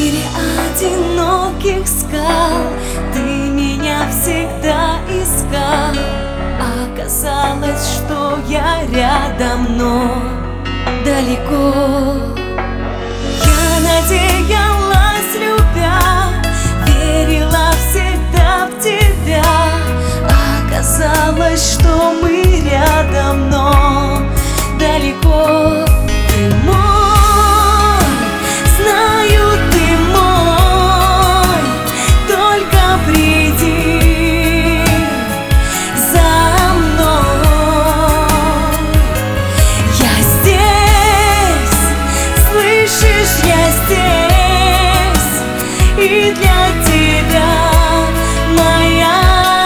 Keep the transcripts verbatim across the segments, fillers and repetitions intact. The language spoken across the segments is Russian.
мире одиноких скал ты меня всегда искал. Оказалось, что я рядом, но далеко. Я надеялась, любя, верила всегда в тебя. Оказалось, что мы рядом, но далеко. Ты мой, знаю, ты мой, только приди за мной. Я здесь, слышишь, я здесь, и для тебя моя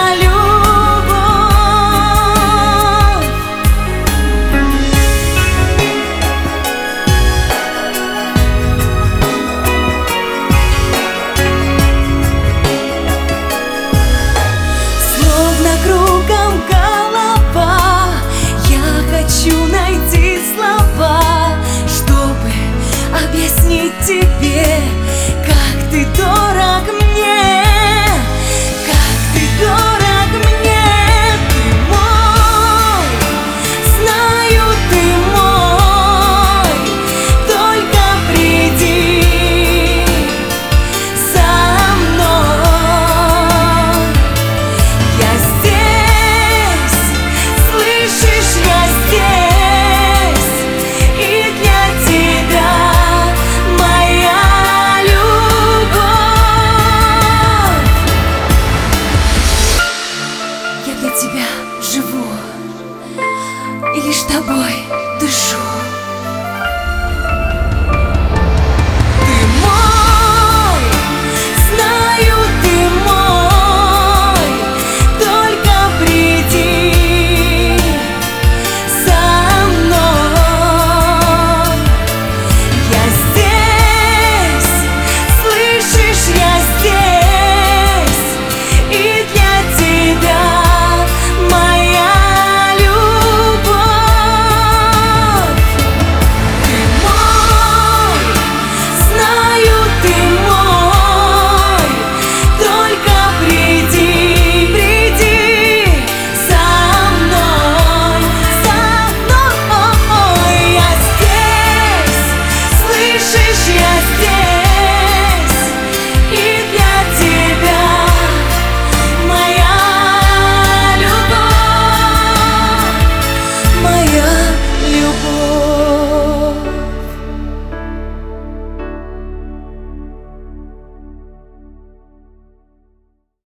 кругом голова. Я хочу найти слова, чтобы объяснить тебе, как ты дорог.